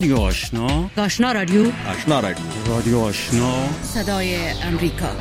رادیو آشنا، آشنا رادیو، آشنا رادیو، رادیو آشنا، صدای امریکا.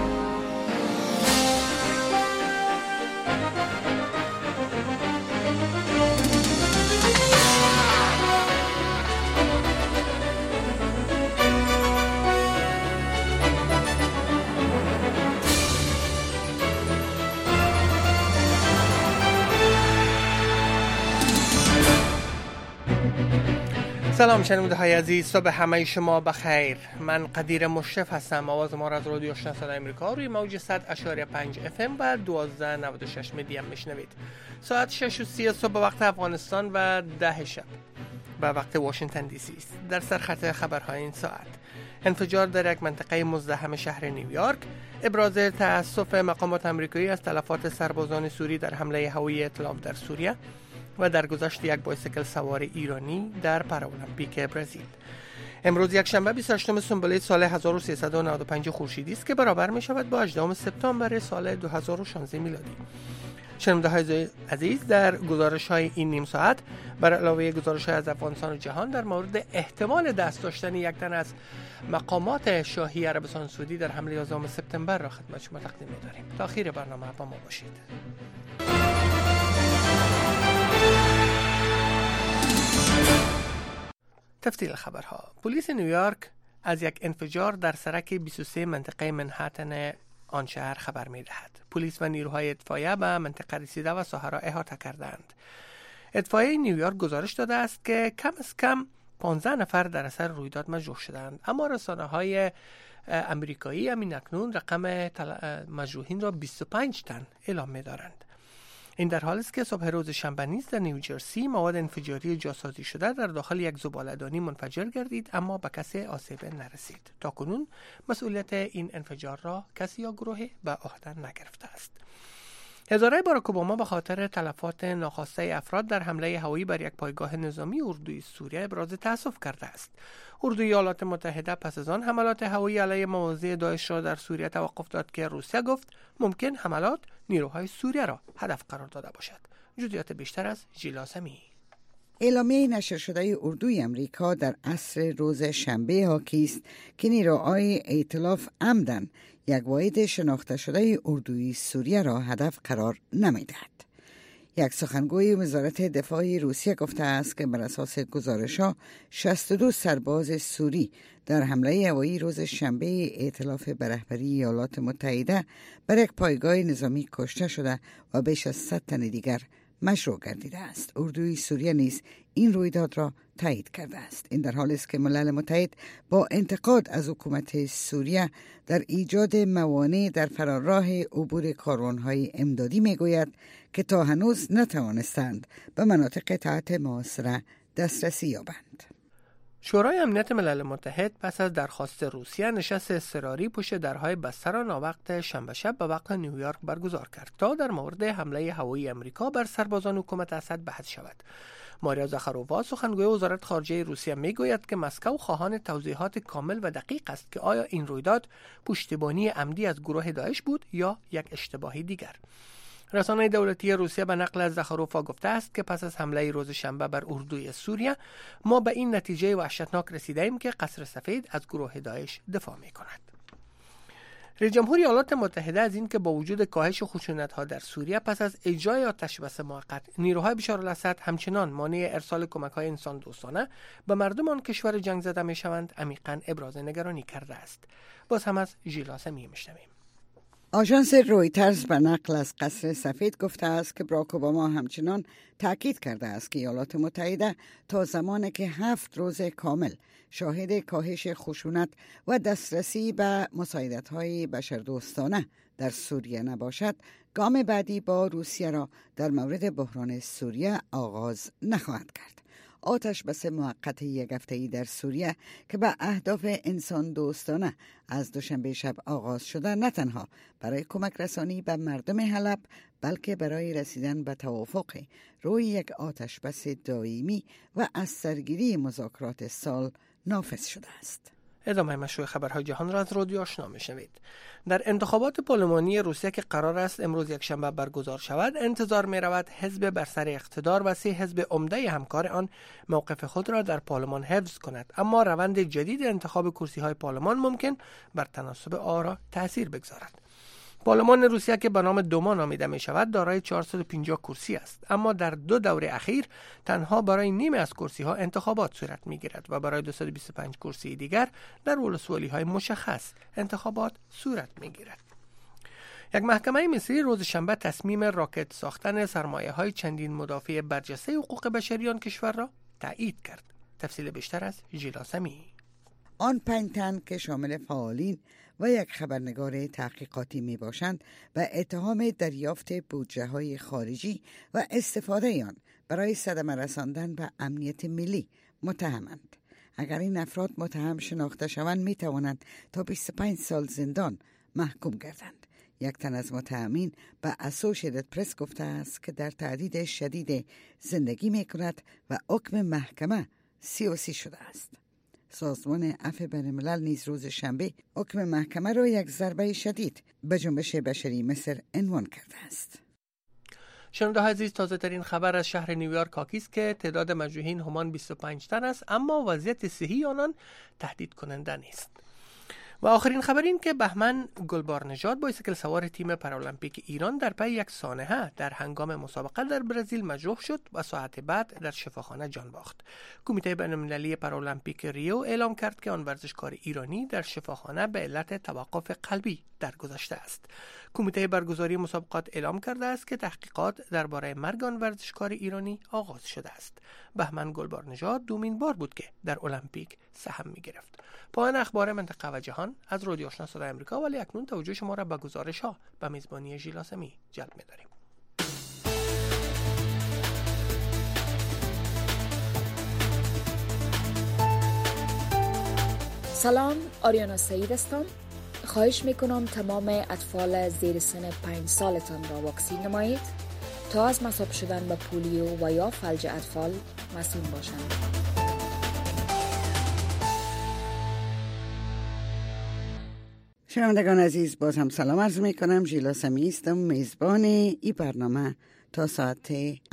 سلام شنونده های عزیز، صبح همه شما بخیر. من قدیر مشرف هستم. آواز ما را از رادیو آشنا صدای امریکا روی موج 100.5 FM و 1296 مدیم میشنوید. ساعت 6:30 صبح وقت افغانستان و 10 شب و وقت واشنگتن دی سی است. در سرخط خبرهای این ساعت: انفجار در یک منطقه مزدحم شهر نیویورک، ابراز تأسف مقامات آمریکایی از تلفات سربازان سوری در حمله هوایی ائتلاف در سوریه و درگذشت یک بایسیکل سوار ایرانی در پارالمپیک برزیل. امروز یک شنبه 28 سنبله سال 1395 خورشیدی است که برابر می شود با 18 سپتامبر سال 2016 میلادی. شنونده های عزیز، در گزارش های این نیم ساعت بر علاوه گزارش های از افغانستان و جهان در مورد احتمال دست داشتن یک تن از مقامات شاهی عربستان سعودی در حمله 11 سپتامبر را خدمت شما تقدیم می داریم. تا آخر برنامه با ما باشید. تفصیل خبرها: پلیس نیویورک از یک انفجار در سرک 23 منطقه منهتن آن شهر خبر می دهد. پلیس و نیروهای اطفائیه به منطقه رسیده و ساحه را احاطه کردند. اطفائیه نیویورک گزارش داده است که کم از کم 15 نفر در اثر رویداد مجروح شدند، اما رسانه‌های امریکایی همین اکنون رقم مجروحین را 25 تن اعلام می دارند. این در حالی است که صبح روز شنبه نیز در نیوجرسی مواد انفجاری جاسازی شده در داخل یک زباله‌دانی منفجر گردید، اما به کسی آسیب نرسید. تاکنون مسئولیت این انفجار را کسی یا گروهی به عهده نگرفته است. هزاران باراک اوباما به خاطر تلفات ناخواسته افراد در حمله هوایی بر یک پایگاه نظامی اردوی سوریه ابراز تأسف کرده است. اردوی ایالات متحده پس از آن حملات هوایی علیه مواضع داعش را در سوریه توقف داد که روسیه گفت ممکن حملات نیروهای سوریه را هدف قرار داده باشد. جزئیات بیشتر از ژیلا سمی. اعلامیه نشر شده اردوی امریکا در عصر روز شنبه حاکی است که نیروهای ائتلاف عمداً یک واحد شناخته شده اردوی سوریه را هدف قرار نمی‌دهد. یک سخنگوی وزارت دفاع روسیه گفته است که بر اساس گزارش‌ها 62 سرباز سوری در حمله هوایی روز شنبه ائتلاف به رهبری ایالات متحده بر یک پایگاه نظامی کشته شده و بیش از 100 تن دیگر مجروح گردیده است. اردوی سوریه نیز این رویداد را تایید کرده است. این در حالی است که ملل متحد با انتقاد از حکومت سوریه در ایجاد موانع در فراراه عبور کاروان‌های امدادی میگوید که تا هنوز نتوانستند به مناطق تحت محاصره دسترسی یابند. شورای امنیت ملل متحد پس از درخواست روسیه نشست اضطراری پشت درهای بسته را ناوقت شنبه شب به وقت نیویورک برگزار کرد تا در مورد حمله هوایی امریکا بر سربازان حکومت اسد بحث شود. ماریا زاخارووا سخنگوی وزارت خارجه روسیه میگوید که مسکو خواهان توضیحات کامل و دقیق است که آیا این رویداد پشتیبانی عمدی از گروه داعش بود یا یک اشتباهی دیگر. رسانه دولتی روسیه به نقل از زاخارووا گفته است که پس از حمله روز شنبه بر اردوی سوریه ما به این نتیجه وحشتناک رسیدیم که قصر سفید از گروه داعش دفاع می کند. رئیس جمهور ایالات متحده از این که با وجود کاهش خشونت‌ها در سوریه پس از اجرای آتش بس موقت نیروهای بشار الاسد همچنان مانع ارسال کمک‌های انسان دوستانه به مردم آن کشور جنگ زده می‌شوند عمیقاً ابراز نگرانی کرده است. باز هم از ژیلا سمی می‌شنویم. آژانس رویترز به نقل از قصر سفید گفته است که باراک اوباما همچنان تاکید کرده است که ایالات متحده تا زمانی که 7 روز کامل شاهد کاهش خشونت و دسترسی به مساعدت‌های بشردوستانه در سوریه نباشد، گام بعدی با روسیه را در مورد بحران سوریه آغاز نخواهد کرد. آتش بس موقت یک هفته‌ای در سوریه که به اهداف انسان دوستانه از دوشنبه شب آغاز شده نه تنها برای کمک رسانی به مردم حلب بلکه برای رسیدن به توافق روی یک آتش بس دائمی و از سرگیری مذاکرات سال نافذ شده است. ادامه مشروع خبرهای جهان را از رادیو آشنا میشنوید. در انتخابات پارلمانی روسیه که قرار است امروز یکشنبه برگزار شود، انتظار می رود حزب بر سر اقتدار و 3 حزب عمده همکار آن موقف خود را در پارلمان حفظ کند، اما روند جدید انتخاب کرسی های پارلمان ممکن بر تناسب آرا تاثیر بگذارد. پارلمان روسیه که به نام دوما نامیده می شود دارای 450 کرسی است، اما در 2 دوره اخیر تنها برای نیمه از کرسی ها انتخابات صورت می گیرد و برای 225 کرسی دیگر در ولسوالی های مشخص انتخابات صورت می گیرد. یک محکمه مصری روز شنبه تصمیم راکت ساختن سرمایه های چندین مدافع برجسته حقوق بشری آن کشور را تایید کرد. تفصیل بیشتر از ژیلا سمی. آن 5 تن که شامل فعالین و یک خبرنگار تحقیقاتی می باشند و اتهام دریافت بودجه های خارجی و استفاده آن برای صدمه رساندن به امنیت ملی متهمند. اگر این افراد متهم شناخته شوند می توانند تا 25 سال زندان محکوم گردند. یک تن از متهمین به اسوشییتد پرس گفته است که در تهدید شدید زندگی می کند و حکم محکمه سیاسی شده است. سازمان عفو بین‌الملل نیز روز شنبه حکم محکمه را یک ضربه شدید به جنبش بشری مصر عنوان کرده است. شنونده عزیز، تازه ترین خبر از شهر نیویورک حاکی است که تعداد مجروحین همان 25 تن است، اما وضعیت صحی آنان تهدید کننده نیست. و آخرین خبر این که بهمن گلبارنژاد بایسکل سوار تیم پارالمپیک ایران در پی یک سانحه در هنگام مسابقه در برزیل مجروح شد و ساعت بعد در شفاخانه جان باخت. کمیته بین‌المللی پارالمپیک ریو اعلام کرد که آن ورزشکار ایرانی در شفاخانه به علت توقف قلبی درگذشته است. کمیته برگزاری مسابقات اعلام کرده است که تحقیقات درباره مرگ آن ورزشکار ایرانی آغاز شده است. بهمن گلبارنژاد دومین بار بود که در المپیک سهم می‌گرفت. پایان اخبار منطقه و جهان از رادیو آشنا صدای آمریکا، ولی اکنون توجه شما را به گزارش‌ها به میزبانی ژیلا سمی جلب می‌داریم. سلام، آریانا سعید هستم. خواهش میکنم تمام اطفال زیر سن 5 سالتان را واکسین نمایید تا از مصاب شدن به پولیو و یا فلج اطفال مسئول باشند. شنوندگان عزیز، باز هم سلام عرض می کنم. ژیلا سمی هستم، میزبان این برنامه تا ساعت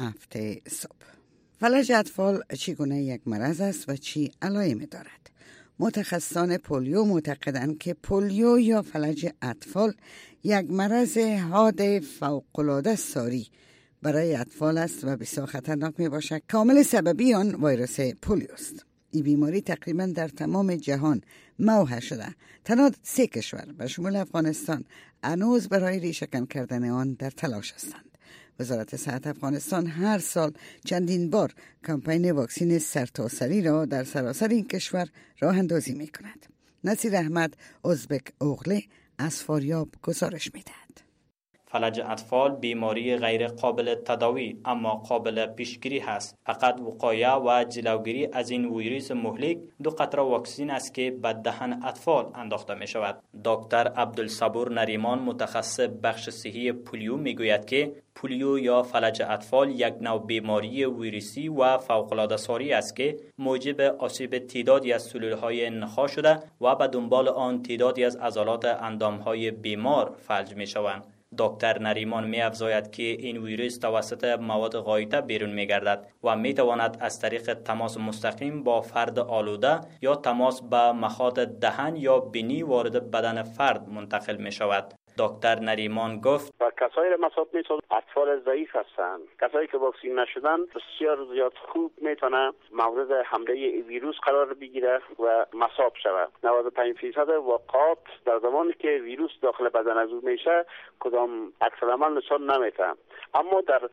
7 صبح. فلج اطفال چگونه یک مرض است و چی علائمی دارد؟ متخصصان پولیو معتقدند که پولیو یا فلج اطفال یک مرض حاد فوق‌العاده ساری برای اطفال است و بسیار خطرناک می باشد. کامل سببی آن ویروس پولیو است. این بیماری تقریبا در تمام جهان موحد شده. تنها 3 کشور به شمول افغانستان هنوز برای ریشه‌کن کردن آن در تلاش هستند. وزارت صحت افغانستان هر سال چندین بار کمپین واکسین سرتاسری را در سراسر این کشور راه اندازی می کند. نصیر احمد ازبک اوغله از فاریاب گزارش می دهد. فلج اطفال بیماری غیر قابل تداوی اما قابل پیشگیری هست. فقط وقایه و جلوگیری از این ویروس مهلک 2 قطره واکسین است که به دهن اطفال انداخته می شود. دکتر عبدالصبور نریمان متخصص بخش صحی پولیو می گوید که پولیو یا فلج اطفال یک نوع بیماری ویروسی و فوق‌العاده ساری است که موجب آسیب تعدادی از سلولهای نخاع شده و به دنبال آن تعدادی از عضلات اندامهای بیمار فلج می شوند. دکتر نریمان می افزاید که این ویروس توسط مواد غایطه بیرون می گردد و می تواند از طریق تماس مستقیم با فرد آلوده یا تماس به مخاط دهن یا بینی وارد بدن فرد منتقل می شود. دکتر نریمان گفت و کسایی را مصاب می‌سازد اطفال ضعیف هستند. کسایی که واکسین نشدن بسیار زیاد خوب میتونه مورد حمله ویروس قرار بگیره و مصاب شود. 95% واقعات در زمانی که ویروس داخل بدن از او میشه کدام عکس‌العمل نشان نمیده، اما در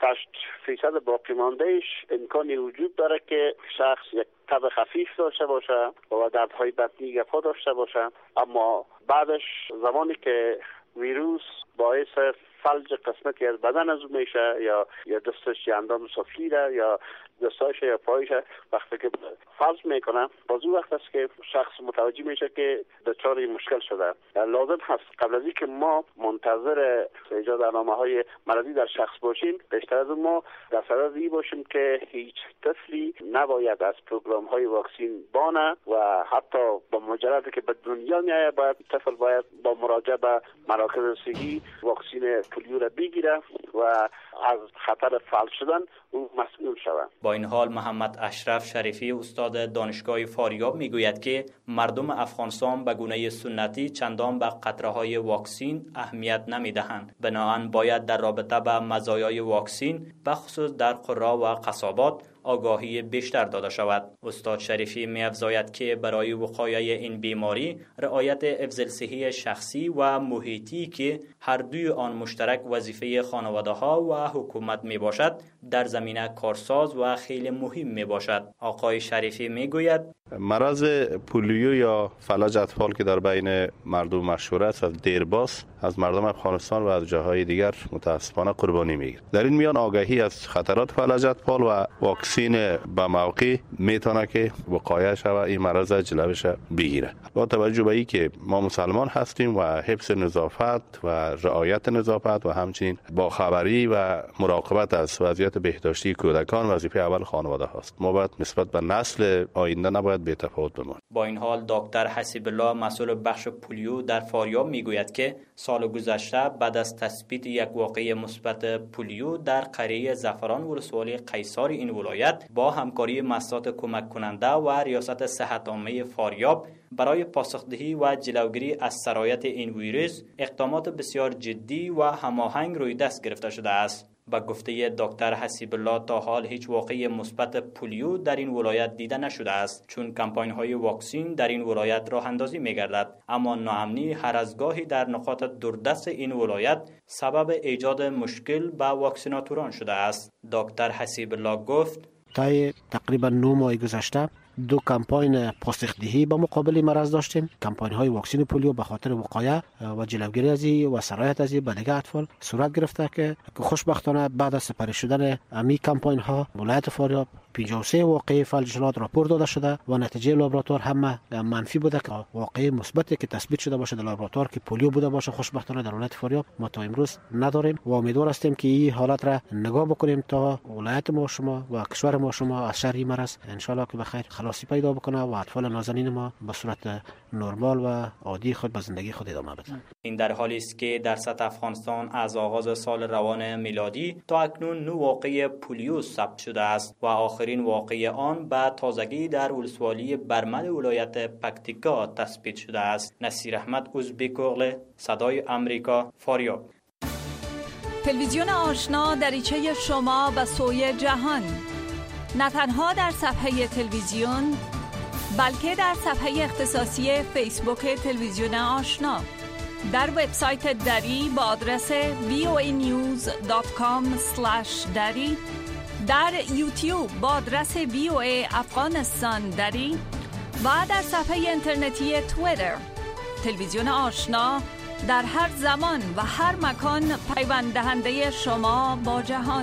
7-8% باقی ماندهش امکانی وجود داره که شخص یک تب خفیف داشته باشه و دردهای بطنی گپا داشته باشه، اما بعدش زمانی که ویروس باعث فلج قسمتی از بدن از اون میشه یا دستش یا اندام سفلی را یا دستایش یا پایش. وقتی که فلج میکنه باز اون وقت است که شخص متوجه میشه که دچار مشکل شده. لازم هست قبل از اینکه ما منتظر ایجاد علامه‌های مرضی در شخص باشیم، بیشتر از ما در صدد این باشیم که هیچ طفلی نباید از پروگرام‌های واکسین بانه و حتی با مجردی که به دنیا میاد باید طفل باید با مراجعه به مراکز صحی واکسین پولیو را بگیره و از خطر فلج شدن او مسئول شود. با این حال محمد اشرف شریفی استاد دانشگاه فاریاب میگوید که مردم افغانستان به گونه سنتی چندان به قطره‌های واکسین اهمیت نمیدهند. بنابراین باید در رابطه با مزایای واکسین بخصوص در قرا و قصابات آگاهی بیشتر داده شود. استاد شریفی می‌افزاید که برای وقایع این بیماری رعایت حفظ صحی شخصی و محیطی که هر دوی آن مشترک وظیفه خانواده‌ها و حکومت میباشد در زمینه کارساز و خیلی مهم میباشد. آقای شریفی میگوید مرض پولیو یا فلج اطفال که در بین مردم مشهور است از دیرباز از مردم افغانستان و از جاهای دیگر متاسفانه قربانی میگیرد. در این میان آگاهی از خطرات فلج اطفال و واکسین به موقع میتونه که وقایع شود این مرض جلوش بگیره. با توجه به اینکه ما مسلمان هستیم و حفظ نظافت و رعایت نظافت و همچنین با خبری و مراقبت از وضعیت بهداشتی کودکان وظیفه اول خانواده هاست. ما باید نسبت به نسل آینده نباید بی‌تفاوت بمانیم. با این حال دکتر حسیب الله مسئول بخش پولیو در فاریاب میگوید که سال گذشته بعد از تثبیت یک واقعه مثبت پولیو در قریه زعفران ولسوالی قیصار این ولایت با همکاری مؤسسات کمک کننده و ریاست صحت عامه فاریاب برای پاسخدهی و جلوگیری از سرایت این ویروس اقدامات بسیار جدی و هماهنگ روی دست گرفته شده است. با گفته دکتر حسیب الله تا حال هیچ واقعه مثبت پولیو در این ولایت دیده نشده است، چون کمپاین های واکسین در این ولایت راه اندازی می‌گردد، اما ناامنی هر از گاهی در نقاط دوردست این ولایت سبب ایجاد مشکل به واکسیناتوران شده است. دکتر حسیب الله گفت تا تقریبا 9 ماه گذشته 2 کمپاین پاسخدهی با مقابل مرض داشتیم. کمپاین های واکسین پولیو به خاطر وقایع و جلوگیری از این و سرایت از این به دیگر اطفال صورت گرفته که خوشبختانه بعد از سپری شدن امی کمپاین ها ولایت فاریاب 53 واقعه فلج راپور داده شده و نتیجه لابراتوار هم منفی بوده که واقعه مثبتی که تثبیت شده باشه در لابراتوار که پولیو بوده باشه خوشبختانه در ولایت فاریاب ما تا امروز نداریم و امیدوار هستیم که این حالت را نگاه بکنیم تا ولایت ما شما و کشور ما شما از شر این مرض ان شاء الله که بخیر خلاصی پیدا بکنه و اطفال نازنین ما به صورت نرمال و عادی خود به زندگی خود ادامه بدن. این در حالی است که در سطح افغانستان از آغاز سال روان میلادی تا اکنون 9 واقعه پولیو ثبت شده است و آخرین واقعه آن به تازگی در ولسوالی برمل ولایت پکتیکا تثبیت شده است. نصیر احمد ازبک اغل، صدای امریکا، فاریاب. تلویزیون آشنا دریچه شما به سوی جهان، نه تنها در صفحه تلویزیون بلکه در صفحه اختصاصی فیسبوک تلویزیون آشنا، در وبسایت دری با آدرس voanews.com/dari، در یوتیوب با آدرس VOA افغانستان دری و در صفحه اینترنتی توییتر. تلویزیون آشنا در هر زمان و هر مکان پیوند دهنده شما با جهان.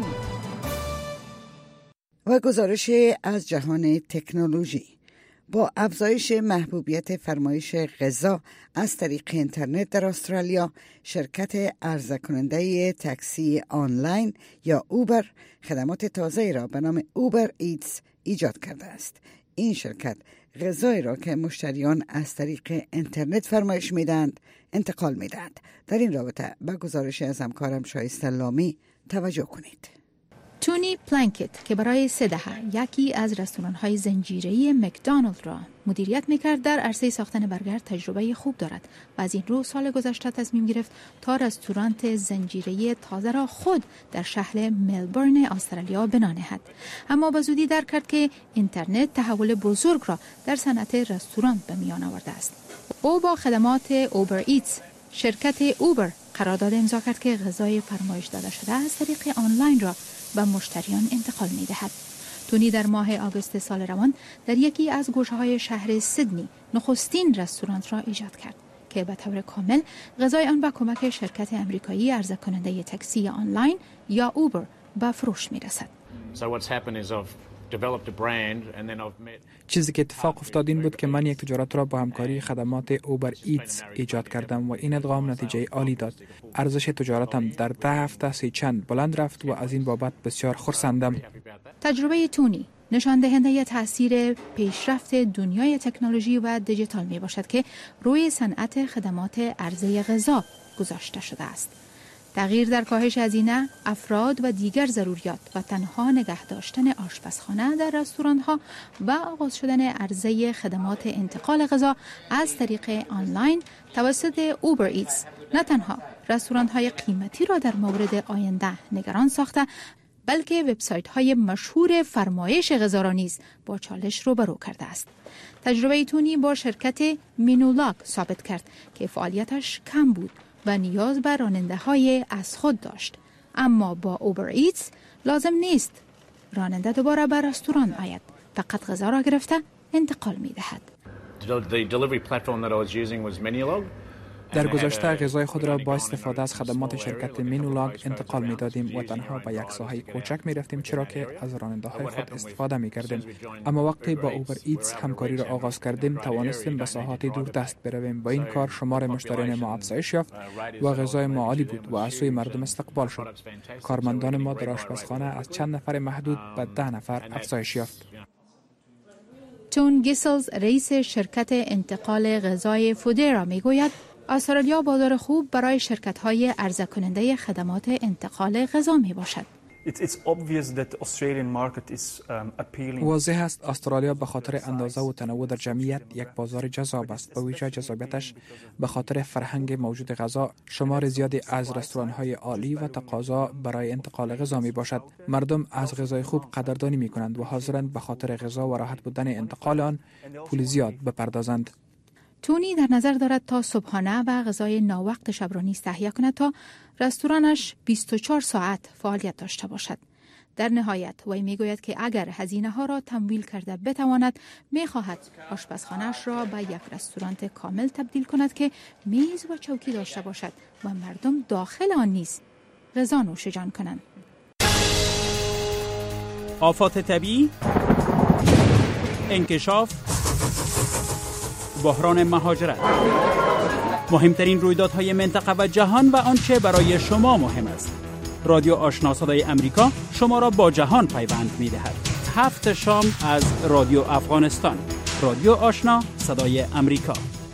و گزارش از جهان تکنولوژی: با افزایش محبوبیت فرمایش غذا از طریق اینترنت در استرالیا، شرکت عرضه کننده تاکسی آنلاین یا اوبر خدمات تازه را به نام اوبر ایتس ایجاد کرده است. این شرکت غذایی را که مشتریان از طریق اینترنت فرمایش میدند انتقال میدهد. در این رابطه به گزارش از همکارم شایسته لامی توجه کنید. تونی پلانکت که برای 3 دهه یکی از رستوران‌های زنجیره‌ای مکدونالد را مدیریت می‌کرد، در عرصه ساختن برگر تجربه خوب دارد و از این رو سال گذشته تصمیم گرفت تا رستوران زنجیره‌ای تازه را خود در شهر ملبورن استرالیا بنا نهد. اما به زودی درک کرد که اینترنت تحول بزرگ را در صنعت رستوران به میان آورده است. او با خدمات اوبر ایتس، شرکت اوبر، قرارداد امضا کرد که غذای فرمایش داده شده از طریق آنلاین را به مشتریان انتقال می دهد. تونی در ماه آگوست سال روان در یکی از گوشه‌های شهر سیدنی نخستین رستوران را ایجاد کرد که به طور کامل غذای آن با کمک شرکت امریکایی عرضه کننده تاکسی آنلاین یا اوبر به فروش میرسد. چیزی که اتفاق افتاد این بود که من یک تجارت را با همکاری خدمات اوبر ایتس ایجاد کردم و این ادغام نتیجه عالی داد. ارزش تجارتم در 10 هفته 3 چند بلند رفت و از این بابت بسیار خرسندم. تجربه تونی نشان دهنده تأثیر پیشرفت دنیای تکنولوژی و دیجیتال می باشد که روی صنعت خدمات عرضه غذا گذاشته شده است. تغییر در کاهش هزینه، افراد و دیگر ضروریات و تنها نگه داشتن آشپزخانه در رستوران‌ها و آغاز شدن عرضه خدمات انتقال غذا از طریق آنلاین توسط اوبر ایتس نه تنها رستوران‌های قیمتی را در مورد آینده نگران ساخته، بلکه وبسایت‌های مشهور فرمایش غذا را نیز با چالش روبرو کرده است. تجربه تونی با شرکت مینولاگ ثابت کرد که فعالیتش کم بود و نیاز به راننده‌های از خود داشت، اما با اوبر ایتس لازم نیست راننده دوباره به رستوران آید، فقط غذا را گرفته انتقال می‌دهد. در گذشته غذای خود را با استفاده از خدمات شرکت مینولاگ انتقال می‌دادیم و تنها به یک ساحه کوچک می‌رفتیم، چرا که از راننده‌های خود استفاده می‌کردیم. اما وقتی با اوبر ایتس همکاری را آغاز کردیم، توانستیم به ساحات دور دست برویم. با این کار شمار مشتریان ما افزایش یافت و غذای ما عالی بود و از سوی مردم استقبال شد. کارمندان ما در آشپزخانه از چند نفر محدود به 10 نفر افزایش یافت. تون گیسلز رئیس شرکت انتقال غذای فودرا میگوید استرالیا بازار خوب برای شرکت‌های عرضه کننده خدمات انتقال غذا میباشد. واضح است استرالیا به خاطر اندازه و تنوع در جمعیت یک بازار جذاب است. به ویژه جذابیتش به خاطر فرهنگ موجود غذا، شمار زیادی از رستوران‌های عالی و تقاضا برای انتقال غذا می باشد. مردم از غذای خوب قدردانی می کنند و حاضرند به خاطر غذا و راحت بودن انتقال آن پول زیاد بپردازند. تونی در نظر دارد تا صبحانه و غذای ناوقت شب را نیز تهیه کند تا رستورانش 24 ساعت فعالیت داشته باشد. در نهایت وی میگوید که اگر هزینه ها را تمویل کرده بتواند، میخواهد آشپزخانه‌اش را به یک رستوران کامل تبدیل کند که میز و چوکی داشته باشد و مردم داخل آن نیز غذا نوش جان کنند. آفات طبیعی، انکشاف، بحران مهاجرت، مهمترین رویدادهای منطقه و جهان و آنچه برای شما مهم است. رادیو آشنا صدای امریکا شما را با جهان پیوند می‌دهد. 7 شام از رادیو افغانستان. رادیو آشنا صدای امریکا.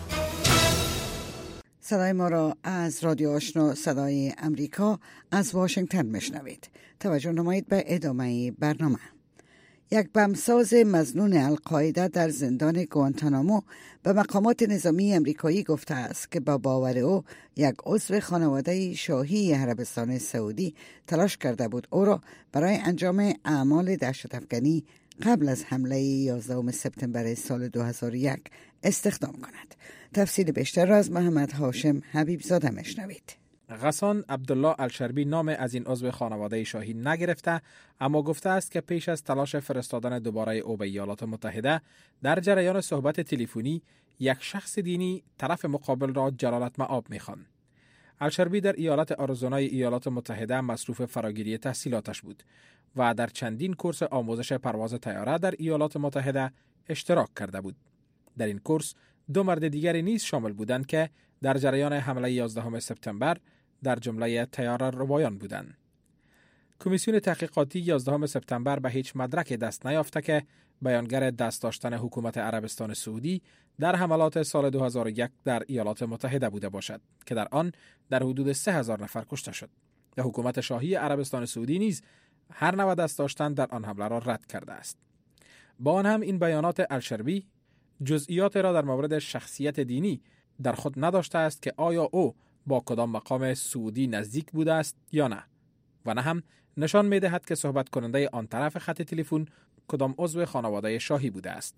صدای ما را از رادیو آشنا صدای امریکا از واشنگتن میشنوید. توجه نمایید به ادامه برنامه. یک بمبساز مظنون القاعده در زندان گوانتانامو به مقامات نظامی امریکایی گفته است که با باور او یک عضو خانواده شاهی عربستان سعودی تلاش کرده بود او را برای انجام اعمال دهشت‌افکنی قبل از حمله 11 سپتامبر سال 2001 استخدام کند. تفصیل بیشتر را از محمد هاشم حبیبزاده میشنوید. غسان عبدالله الشربی نام از این عضو خانواده شاهی نگرفته، اما گفته است که پیش از تلاش فرستادن دوباره او به ایالات متحده در جریان صحبت تلفنی یک شخص دینی طرف مقابل را جلالت مآب می‌خواند. الشربی در ایالت آریزونای ایالات متحده مصروف فراگیری تحصیلاتش بود و در چندین کورس آموزش پرواز طیاره در ایالات متحده اشتراک کرده بود. در این کورس 2 مرد دیگری نیز شامل بودند که در جریان حمله 11 سپتامبر در جمله طیاره روایان بودند. کمیسیون تحقیقاتی 11 سپتامبر به هیچ مدرک دست نیافته که بیانگر دست داشتن حکومت عربستان سعودی در حملات سال 2001 در ایالات متحده بوده باشد که در آن در حدود 3000 نفر کشته شد. حکومت شاهی عربستان سعودی نیز هر نوع دست داشتن در آن حمله را رد کرده است. با آن هم این بیانات الشربی جزئیات را در مورد شخصیت دینی در خود نداشته است که آیا او با کدام مقام سعودی نزدیک بوده است یا نه، و نه هم نشان می دهد که صحبت کننده آن طرف خط تلفن کدام عضو خانواده شاهی بوده است.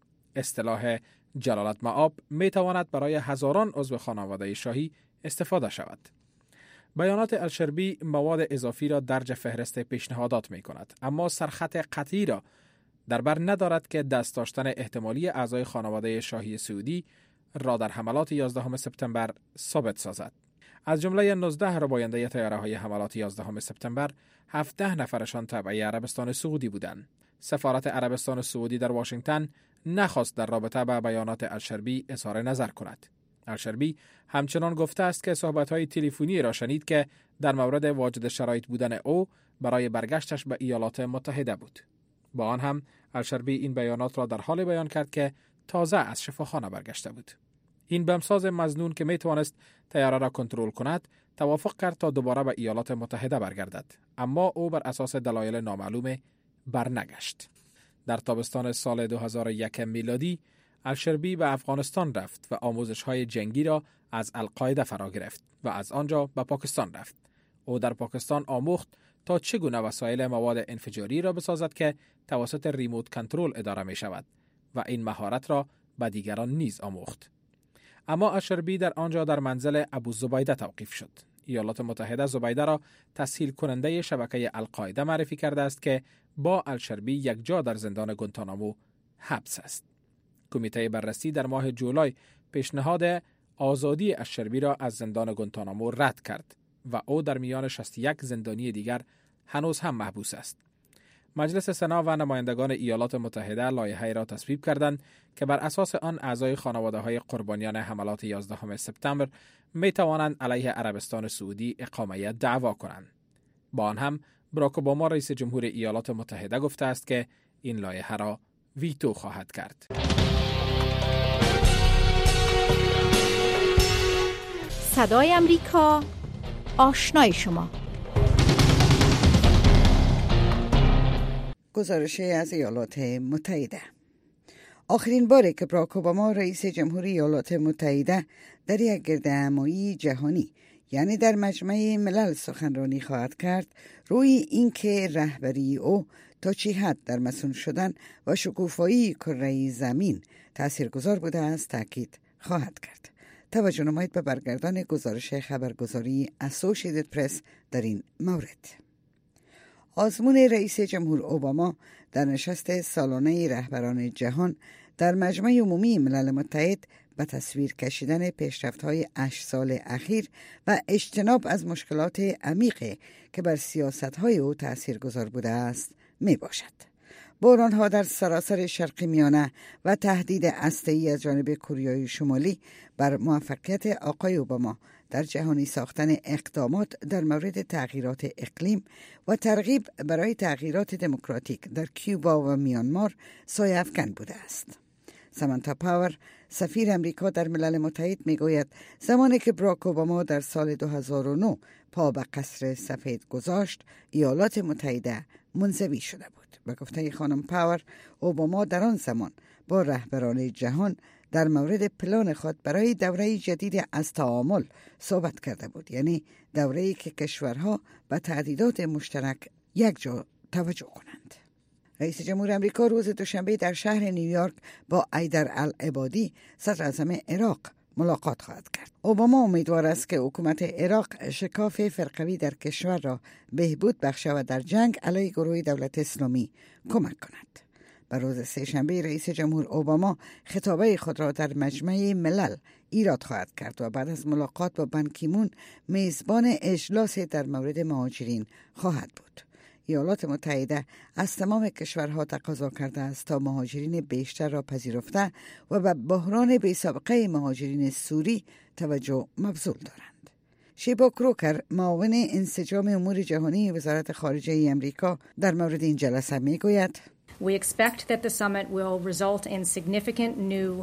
اصطلاح جلالت مآب می تواند برای هزاران عضو خانواده شاهی استفاده شود. بیانات الشربی مواد اضافی را درج فهرست پیشنهادات می کند، اما سرخط قطعی را در بر ندارد که دست داشتن احتمالی اعضای خانواده شاهی سعودی را در حملات 11 سپتامبر ثابت سازد. از جمله 19 رباینده طیاره‌های حملات 11 سپتامبر 17 نفرشان تبع عربستان سعودی بودند. سفارت عربستان سعودی در واشنگتن نخواست در رابطه با بیانات الشربی اظهار نظر کند. الشربی همچنان گفته است که صحبت‌های تلفنی را شنید که در مورد واجد شرایط بودن او برای برگشتش به ایالات متحده بود. با آن هم الشربی این بیانات را در حال بیان کرد که تازه از شفاخانه برگشته بود. این بمساز مظنون که می توانست طیاره را کنترل کند توافق کرد تا دوباره به ایالات متحده برگردد، اما او بر اساس دلایل نامعلوم برنگشت. در تابستان سال 2001 میلادی الشربی به افغانستان رفت و آموزش‌های جنگی را از القاعده فرا گرفت و از آنجا به پاکستان رفت. او در پاکستان آموخت تا چگونه وسایل مواد انفجاری را بسازد که توسط ریموت کنترل اداره می شود و این مهارت را به دیگران نیز آموخت. اما الشربی در آنجا در منزل ابو زبیده توقیف شد. ایالات متحده زبیده را تسهیل کننده شبکه القاعده معرفی کرده است که با الشربی یک جا در زندان گوانتانامو حبس است. کمیته بررسی در ماه جولای پیشنهاد آزادی الشربی را از زندان گوانتانامو رد کرد و او در میان 61 زندانی دیگر هنوز هم محبوس است. مجلس سنا و نمایندگان ایالات متحده لایحه‌ای را تصویب کردند که بر اساس آن اعضای خانواده‌های قربانیان حملات 11 سپتامبر می توانند علیه عربستان سعودی اقامه دعوا کنند. با آن هم باراک اوباما رئیس جمهور ایالات متحده گفته است که این لایحه را ویتو خواهد کرد. صدای امریکا، آشنای شما. گزارش از ایالات متحده. آخرین باری که باراک اوباما رئیس جمهوری ایالات متحده در یک گردهمایی جهانی یعنی در مجمع ملل سخنرانی خواهد کرد، روی اینکه رهبری او تا چه حد در مسئول شدن و شکوفایی کره زمین تاثیرگذار بوده است تاکید خواهد کرد. توجه نمایید به برگردان گزارش خبرگزاری اسوسییتد پرس در این مورد. آزمون رئیس جمهور اوباما در نشست سالانه رهبران جهان در مجمع عمومی ملل متحد به تصویر کشیدن پیشرفت‌های 8 سال اخیر و اجتناب از مشکلات عمیقی که بر سیاست‌های او تاثیرگذار بوده است می باشد. بحران‌ها در سراسر شرق میانه و تهدید هسته‌ای از جانب کره شمالی بر موفقیت آقای اوباما در جهانی ساختن اقدامات در مورد تغییرات اقلیم و ترغیب برای تغییرات دموکراتیک در کیوبا و میانمار سایه افکن بوده است. سامانتا پاور، سفیر امریکا در ملل متحد، میگوید زمانی که باراک اوباما در سال 2009 پا به قصر سفید گذاشت، ایالات متحده منزوی شده بود. به گفته خانم پاور، اوباما در آن زمان با رهبران جهان در مورد پلان خود برای دوره جدید از تعامل صحبت کرده بود، یعنی دوره‌ای که کشورها به تهدیدات مشترک یک جا توجه کنند. رئیس جمهور امریکا روز دوشنبه در شهر نیویورک با ایدر العبادی صدر اعظم عراق ملاقات خواهد کرد. اوباما امیدوار است که حکومت عراق شکاف فرقوی در کشور را بهبود بخشه و در جنگ علیه گروه دولت اسلامی کمک کند. بر روز سه‌شنبه رئیس جمهور اوباما خطابه خود را در مجمع ملل ایراد خواهد کرد و بعد از ملاقات با بان کی مون میزبان اجلاس در مورد مهاجرین خواهد بود. ایالات متحده از تمام کشورها تقاضا کرده است تا مهاجرین بیشتر را پذیرفته و به بحران بی‌سابقه مهاجرین سوری توجه مبذول دارند. شیبا کروکر، معاون انسجام امور جهانی وزارت خارجه امریکا، در مورد این جلسه میگوید: We expect that the summit will result in significant new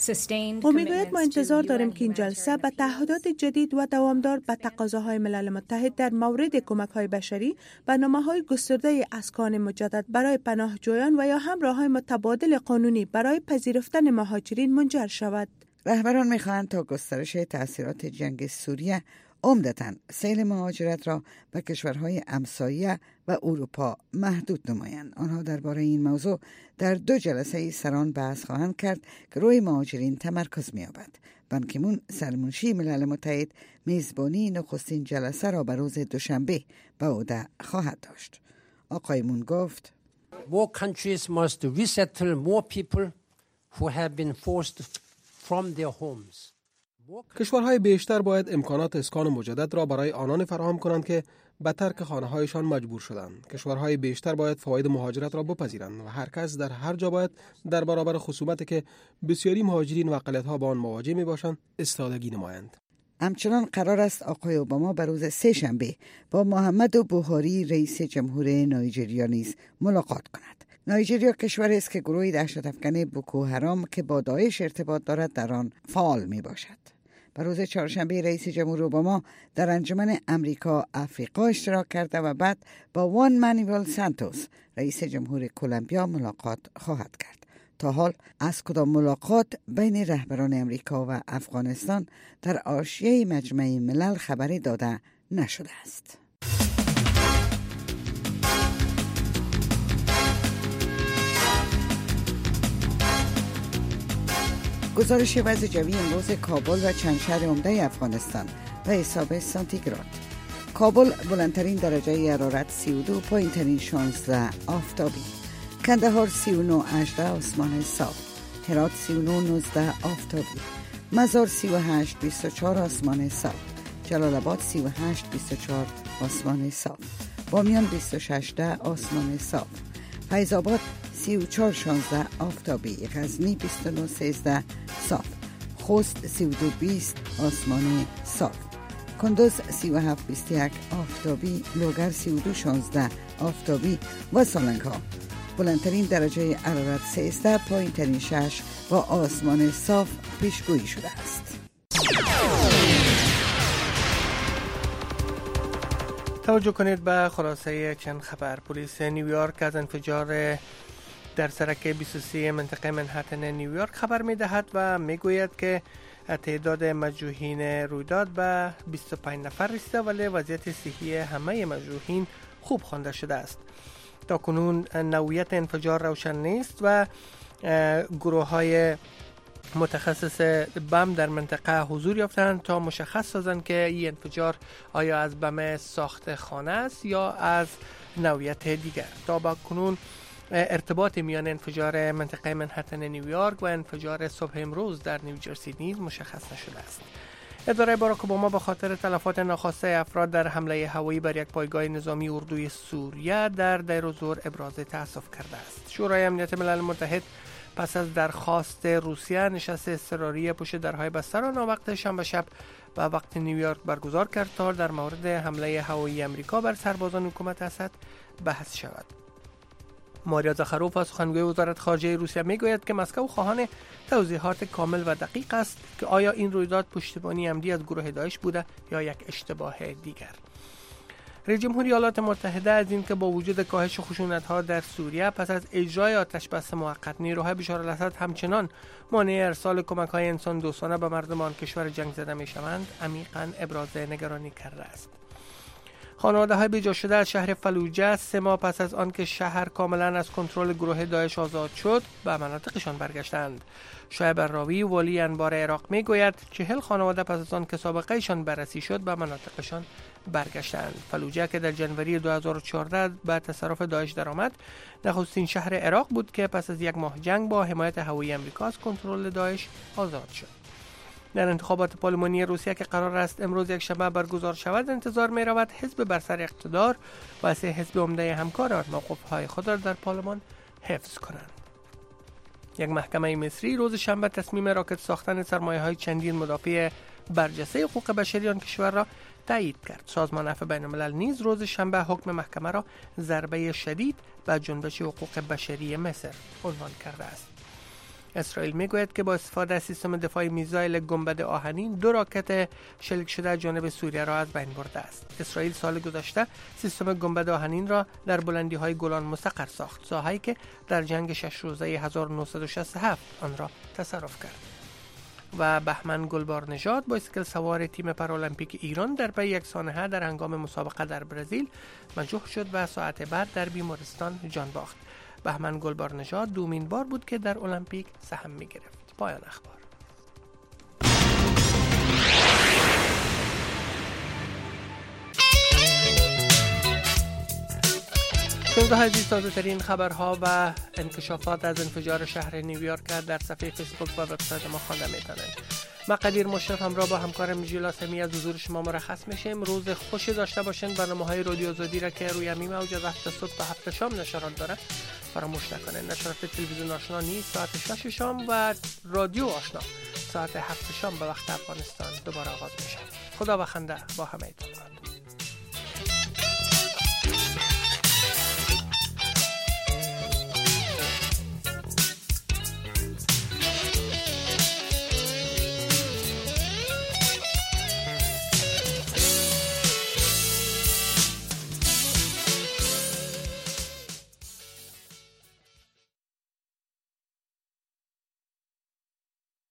ما انتظار داریم که این جلسه به تعهدات جدید و دوامدار به تقاضاهای ملل متحد در مورد کمک‌های بشری، برنامه‌های گسترده اسکان مجدد برای پناهجویان و یا هم راه‌های متبادل قانونی برای پذیرفتن مهاجرین منجر شود. رهبران می‌خواهند تا گسترش تأثیرات جنگ سوریه عمدتاً سیل مهاجرت را به کشورهای همسایه و اروپا محدود نمایند. آنها درباره این موضوع در 2 جلسه سران بحث خواهند کرد که روی مهاجرین تمرکز می‌یابد. بان کی مون، سرمنشی ملل متحد، میزبانی نخستین جلسه را به روز دوشنبه به عهده خواهد داشت. آقای مون گفت: More countries must resettle more people who have been forced from their homes. کشورهای بیشتر باید امکانات اسکان مجدد را برای آنان فراهم کنند که به ترک خانه‌هایشان مجبور شدند. کشورهای بیشتر باید فواید مهاجرت را بپذیرند و هر کس در هر جا باید در برابر خصومتی که بسیاری مهاجرین و اقلیت‌ها با آن مواجه می‌باشند ایستادگی نمایند. همچنان قرار است آقای اوباما به روز سه‌شنبه با محمد بوهاری رئیس جمهور نایجریا نیز ملاقات کند. نایجریا کشوری است که گروهی دهشت‌افکن بوکو حرام که با داعش ارتباط دارد در آن فعال میباشد. به روز چهارشنبه رئیس جمهور اوباما در انجمن امریکا افریقا اشتراک کرده و بعد با وان مانوئل سانتوس رئیس جمهور کلمبیا ملاقات خواهد کرد. تا حال از کدام ملاقات بین رهبران امریکا و افغانستان در حاشیه مجمع ملل خبری داده نشده است. گزارش وضع جوی امروز کابل و چند شهر عمده افغانستان به حساب سانتیگراد. کابل بلندترین درجه حرارت 32، پایینترین 16 آفتابی. کندهار 39.18 آسمان صاف. هرات 39.19 آفتابی. مزار 38.24 آسمان صاف. جلال آباد 38.24 آسمان صاف. بامیان 26.10 آسمان صاف. فیض آباد 34.16 آفتابی. غزنی 29.13 صاف. خوست 32.20 آسمان صاف. کندوز 37.21 آفتابی. لوگر 32.16 آفتابی و سالنگ‌ها بلندترین درجه حرارت 13، پایینترین 6 و آسمان صاف پیشگویی شده است. توجه کنید به خلاصه چند خبر. پلیس نیویورک از انفجار در سرک 23 منطقه منهتن نیویورک خبر می دهد و می گوید که تعداد مجروحین رویداد به 25 نفر رسیده، ولی وضعیت صحی همه مجروحین خوب خوانده شده است. تا کنون نوعیت انفجار روشن نیست و گروه های متخصص بم در منطقه حضور یافتند تا مشخص سازند که این انفجار آیا از بم ساخت خانه است یا از نوعیت دیگر. تا با کنون ارتباط میان انفجار منطقه منهتن نیویورک و انفجار صبح امروز در نیوجرسی نیز مشخص نشده است. اداره باراک اوباما به خاطر تلفات ناخواسته افراد در حمله هوایی بر یک پایگاه نظامی اردوی سوریه در دیر الزور ابراز تأسف کرده است. شورای امنیت ملل متحد پس از درخواست روسیه نشست اضطراری پشت درهای بسته را ناوقت شنبه شب و وقت نیویورک برگزار کرد تا در مورد حمله هوایی امریکا بر سربازان حکومت اسد بحث شود. ماریا زاخاروف سخنگوی وزارت خارجه روسیه میگوید که مسکو خواهان توضیحات کامل و دقیق است که آیا این رویداد پشتیبانی عمدی از گروه داعش بوده یا یک اشتباه دیگر. رئیس جمهوری ایالات متحده از اینکه با وجود کاهش خشونت‌ها در سوریه پس از اجرای آتش‌بس موقت نیروهای بشار الاسد همچنان مانع ارسال کمک‌های انسان دوستانه به مردم آن کشور جنگ زده می‌شوند عمیقاً ابراز نگرانی کرده است. خانواده‌های بی‌جا شده از شهر فلوجه 3 ماه پس از آن که شهر کاملا از کنترل گروه داعش آزاد شد به مناطقشان برگشتند. شعیب الراوی والی انبار عراق میگوید 40 خانواده پس از آن که سابقه‌شان بررسی شد به مناطقشان برگشتند. فلوجه که در جنوری 2014 به تصرف داعش درآمد، نخستین شهر عراق بود که پس از 1 ماه جنگ با حمایت هوایی آمریکا از کنترل داعش آزاد شد. در انتخابات پارلمانی روسیه که قرار است امروز یکشنبه برگزار شود، انتظار می رود حزب بر سر اقتدار و 3 حزب عمده همکار موقف‌های خود را در پارلمان حفظ کنند. یک محکمه مصری روز شنبه تصمیم راکت ساختن سرمایه‌های چندین مدافع برجسته حقوق بشری آن کشور را تایید کرد. سازمان عفو بین‌الملل نیز روز شنبه حکم محکمه را ضربه شدید به جنبش حقوق بشری مصر عنوان کرده است. اسرائیل میگوید که با استفاده از سیستم دفاعی میزایل گنبد آهنین 2 راکت شلیک شده از جانب سوریه را از بین برده است. اسرائیل سال گذشته سیستم گنبد آهنین را در بلندی‌های گولان مستقر ساخت، ساحه‌ای که در جنگ 6 روزه 1967 آن را تصرف کرد. و بهمن گلبارنژاد بایسکل سوار تیم پارالمپیک ایران در پی یک سانحه در هنگام مسابقه در برزیل مجروح شد و ساعت بعد در بیمارستان جان باخت. بهمن گلبارنژاد دومین بار بود که در المپیک سهم می گرفت. پایان اخبار. شنونده های عزیز، تازه ترین خبرها و انکشافات از انفجار شهر نیویورک در صفحه فیسبوک و وبسایت ما خوانده میتونید. ما قدیر مشرف همراه با همکارم جیلا سمی از حضور شما مرخص میشیم. روز خوشی داشته باشین. برنامه‌های رادیو آزادی را که روی می موج از 7 صبح تا 7 شام نشرات داره فراموش نکنید. نشرات تلویزیون آشنا نیز ساعت 6 شام و رادیو آشنا ساعت 7 شام به وقت افغانستان دوباره آغاز میشه. خدا بخنده با همه ایتون.